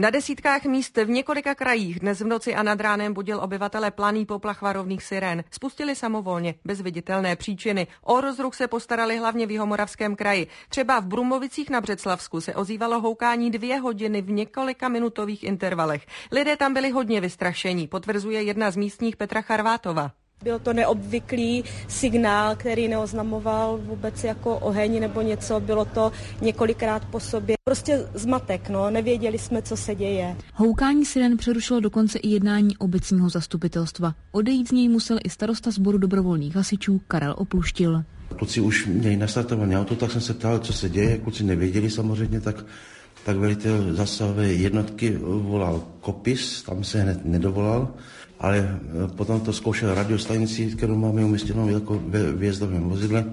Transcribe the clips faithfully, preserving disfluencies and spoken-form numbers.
Na desítkách míst v několika krajích dnes v noci a nad ránem budil obyvatele planý poplach varovných sirén. Spustili samovolně, bez viditelné příčiny. O rozruch se postarali hlavně v Jihomoravském kraji. Třeba v Brumovicích na Břeclavsku se ozývalo houkání dvě hodiny v několika minutových intervalech. Lidé tam byli hodně vystrašení, potvrzuje jedna z místních Petra Charvátova. Byl to neobvyklý signál, který neoznamoval vůbec jako oheň nebo něco. Bylo to několikrát po sobě. Prostě zmatek, no, nevěděli jsme, co se děje. Houkání siren přerušilo dokonce i jednání obecního zastupitelstva. Odejít z něj musel i starosta sboru dobrovolných hasičů Karel Opluštil. Kluci už měli nastartované auto, tak jsem se ptal, co se děje. Kluci nevěděli samozřejmě, tak, tak velitel zásahové jednotky volal Kopis, tam se hned nedovolal. Ale potom to zkoušel radiostanici, kterou máme umístěnou jako ve výjezdovém vozidle.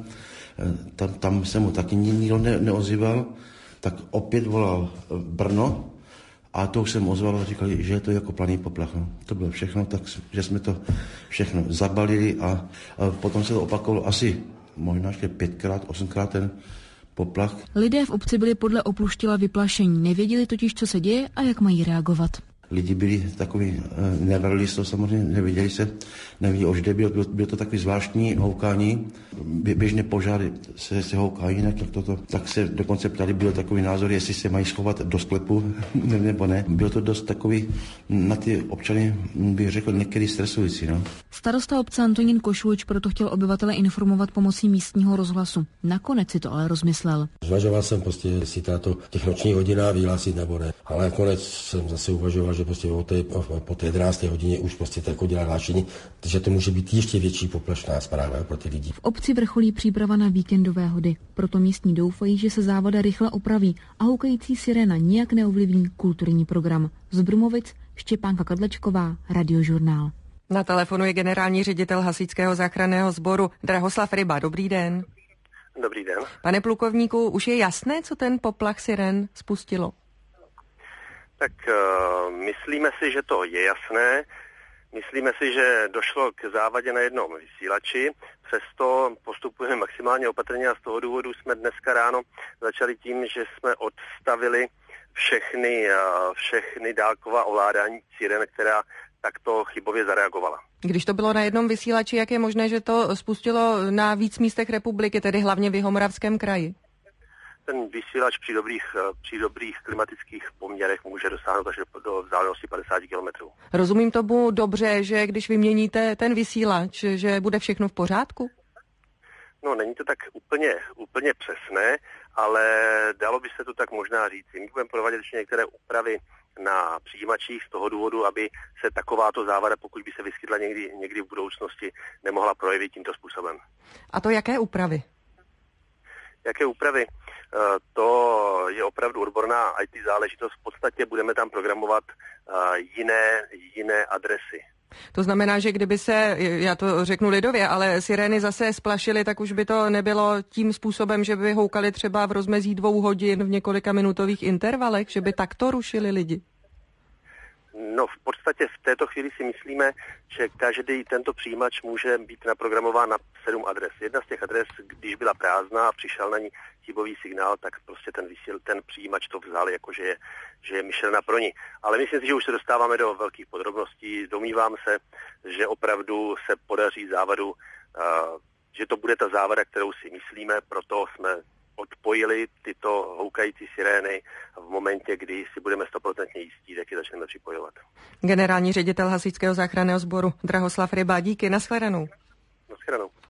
Tam, tam se mu taky nikdo ne, neozýval. Tak opět volal Brno a to už jsem ozval a říkali, že je to jako planý poplach. No, to bylo všechno, takže jsme to všechno zabalili a, a potom se to opakovalo asi možná ještě pětkrát, osmkrát ten poplach. Lidé v obci byli podle Opluštila vyplašení, nevěděli totiž, co se děje a jak mají reagovat. Lidi byli takový, nevrli to samozřejmě, neviděli se, nevěděli, oč jde, bylo, bylo to takový zvláštní houkání. Běžně požáry se, se houká jinak, tak, toto, tak se dokonce ptali, byl takový názor, jestli se mají schovat do sklepu, nebo ne. Bylo to dost takový, na ty občany bych řekl, některý stresující. No. Starosta obce Antonín Košulič proto chtěl obyvatele informovat pomocí místního rozhlasu. Nakonec si to ale rozmyslel. Zvažoval jsem prostě, jestli tato těch nočních hodinách vyhlásit nebo ne. Ale nakonec jsem zase uvažoval, že prostě po té, po té jedenácté hodině už prostě tak udělá hlášení, že to může být ještě větší poplašná zpráva pro ty lidi. V obci vrcholí příprava na víkendové hody, proto místní doufají, že se závada rychle opraví a houkající siréna nijak neovlivní kulturní program. Z Brumovic Štěpánka Kadlečková, Radiožurnál. Na telefonu je generální ředitel Hasičského záchranného sboru Drahoslav Ryba. Dobrý den. Dobrý den. Pane plukovníku, už je jasné, co ten poplach siren spustilo? Tak uh, myslíme si, že to je jasné. Myslíme si, že došlo k závadě na jednom vysílači. Přesto postupujeme maximálně opatrně a z toho důvodu jsme dneska ráno začali tím, že jsme odstavili všechny, uh, všechny dálková ovládání siren, která takto chybově zareagovala. Když to bylo na jednom vysílači, jak je možné, že to spustilo na víc místech republiky, tedy hlavně v Jihomoravském kraji? Ten vysílač při dobrých, při dobrých klimatických poměrech může dosáhnout až do vzdálenosti padesát kilometrů. Rozumím tomu dobře, že když vyměníte ten vysílač, že bude všechno v pořádku? No, není to tak úplně, úplně přesné, ale dalo by se to tak možná říct. My budeme provádět ještě některé úpravy na přijímačích z toho důvodu, aby se takováto závada, pokud by se vyskytla někdy, někdy v budoucnosti, nemohla projevit tímto způsobem. A to jaké úpravy? Jaké úpravy? To je opravdu odborná í té záležitost. V podstatě budeme tam programovat jiné, jiné adresy. To znamená, že kdyby se, já to řeknu lidově, ale sirény zase splašily, tak už by to nebylo tím způsobem, že by houkali třeba v rozmezí dvou hodin v několika minutových intervalech, že by takto rušili lidi? No, v podstatě v této chvíli si myslíme, že každý tento přijímač může být naprogramován na sedm adres. Jedna z těch adres, když byla prázdná a přišel na ní chybový signál, tak prostě ten vysíl, ten přijímač to vzal, jako že je, že je myšlena pro ní. Ale myslím si, že už se dostáváme do velkých podrobností. Domnívám se, že opravdu se podaří závadu, uh, že to bude ta závada, kterou si myslíme, proto jsme odpojili tyto houkající sirény v momentě, kdy si budeme stoprocentně jistí, jak je začneme připojovat. Generální ředitel Hasičského záchranného sboru Drahoslav Ryba, díky, nashledanou. Nashledanou.